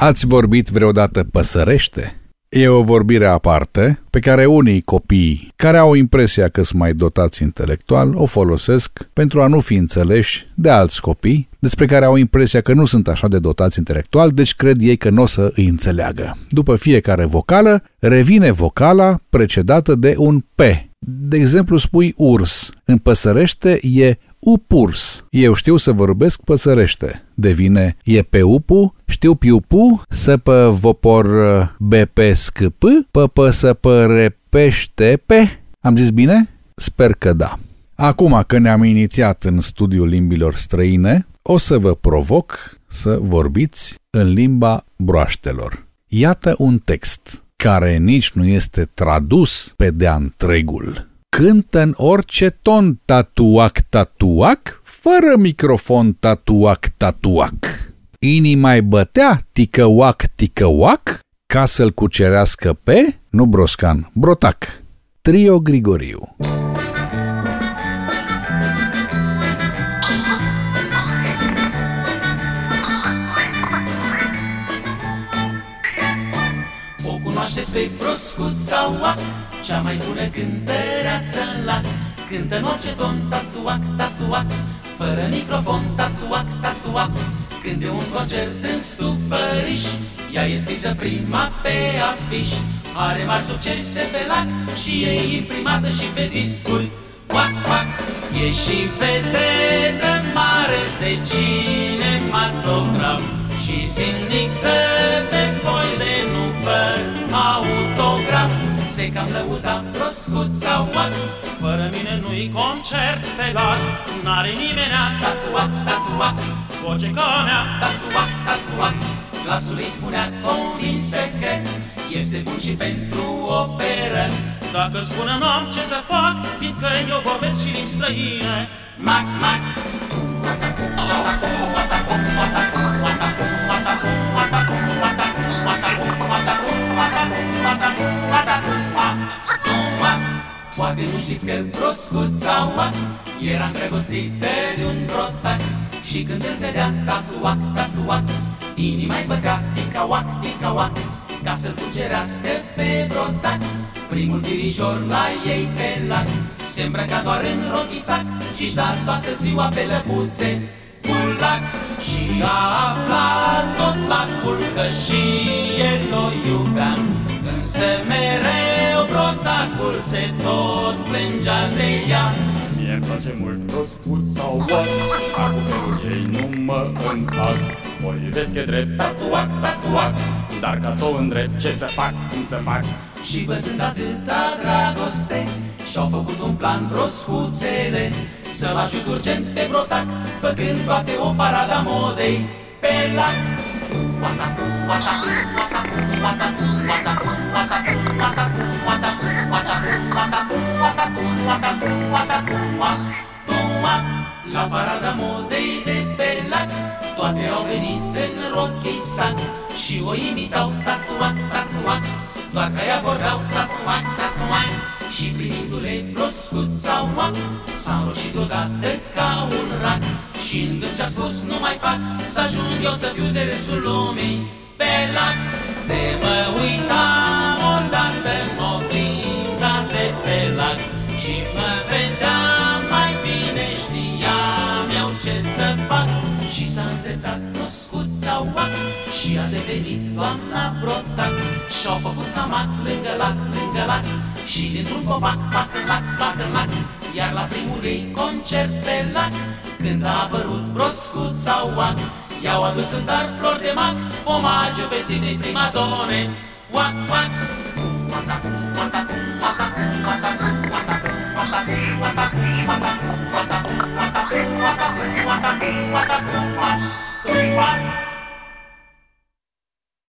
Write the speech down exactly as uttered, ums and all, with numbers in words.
Ați vorbit vreodată păsărește? E o vorbire aparte pe care unii copii care au impresia că sunt mai dotați intelectual o folosesc pentru a nu fi înțeleși de alți copii despre care au impresia că nu sunt așa de dotați intelectual, deci cred ei că nu o să îi înțeleagă. După fiecare vocală revine vocala precedată de un P. De exemplu, spui urs. În păsărește e upurs. Eu știu să vorbesc păsărește. Devine e pe upu, știu piupu, să pă vopor bepe scâp, pă pă să pă repește pe. Am zis bine? Sper că da. Acum că ne-am inițiat în studiul limbilor străine, o să vă provoc să vorbiți în limba broaștelor. Iată un text care nici nu este tradus pe de-a întregul. Cântă în orice ton tatuac, tatuac, fără microfon tatuac, tatuac. Inima-i bătea ticăuac, ticăuac, ca să-l cucerească pe, nu Broscan, Brotac. Trio Grigoriu. O cunoașteți pe Broscuța Oac, cea mai bună cântăreață în lac. Cântă în orice ton, tatuac, tatuac, fără microfon, tatuac, tatuac. Când e un concert în stufăriș, ea e scrisă prima pe afiș. Are mari succese pe lac și e imprimată și pe discuri. Oac, oac, e și vedetă mare de cinematograf și zilnic dă pe foi de nu fără autograf. Se cam lăuda Broscuța Oac, fără mine nu-i concert pe lac. N-are nimenea tatuac, tatuac, voce ca mea tatuac, tatuac. Glasul îi spunea convinsă că este bun și pentru operă. Dacă spune n-am ce să fac, fiindcă eu vorbesc și limbi străine. Mac, mac. Poate nu știți că Broscuța Oac era îndrăgostită de un brotac. Și când îl vedea tatuac, tatuac, inima-i bătea ticauac, ticauac, ca să-l cucerească pe brotac. Primul dirijor la ei pe lac se îmbrăca doar în rochisac și-și da toată ziua pe lăbuțe bulac. Și a aflat tot lacul că și el o iubea, însă mereu brotacul se tot plângea de ea. Mie-mi place mult Broscuța Oac, acum ei nu mă încac. O iubesc e drept, tatuac, tatuac, dar ca să o îndrept, ce să fac, cum să fac? Și văzând atâta dragoste, și-au făcut un plan Broscuțele să-l ajut urgent pe brotac, făcând toate o parada modei pe lac. La parada modei de pe lac, toate au venit în rochisac și o imitau tatuac, tatuac, doar că ea vorbeau tatuac, tatuac. Și privindu-le Broscuța Oac s-a înroșit odată ca un rac și în gând și-a spus nu mai fac să ajung eu să fiu de râsul lumii pe lac. De mă uitam odată în oglinda de pe lac și mă vedeam mai bine, știam eu ce să fac. Și s-a îndreptat Broscuța Oac și a devenit doamna Brotac. Și-au făcut hamac lângă lac, lângă lac și dintr-un copac, pac în lac, pac în lac. Iar la primul ei concert pe lac, când a apărut Broscuța Oac, i-au adus în dar flori de mac, omagiu vestitei primadone. Oac, oac. Oac, oac.